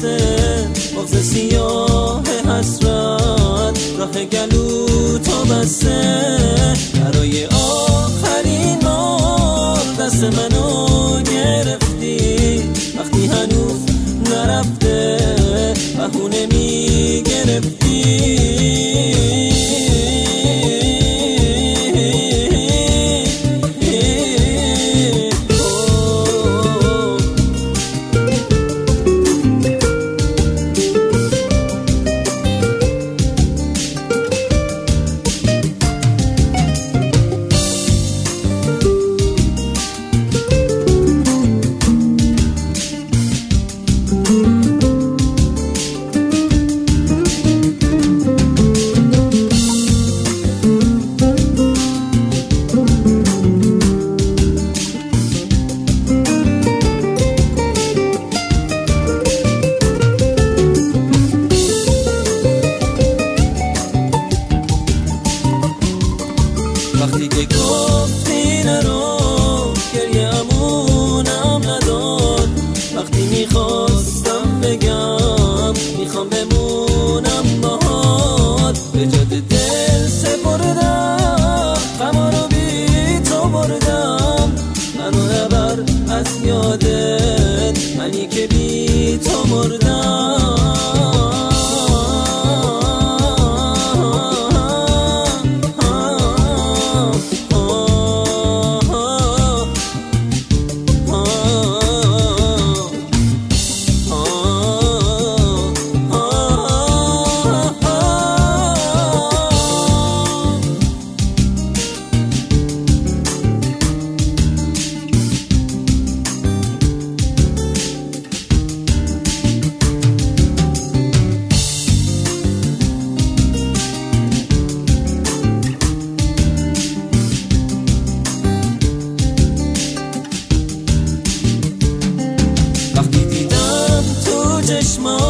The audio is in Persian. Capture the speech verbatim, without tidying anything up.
بسته، مغز سیاه حسرت راه گلو تو بسته. برای آخرین بار دست منو گرفتی، وقتی هنوز نرفته بهونه میگرفتی. وقتی که گفتی نرو گریه‌مونم نداد، وقتی میخواستم بگم میخوام بمونم باهات، به جات دل سپردم غما رو بی تو بردم. منو نبر از یادت، منی که بی تو مردم. وقتی دیدم تو چشمات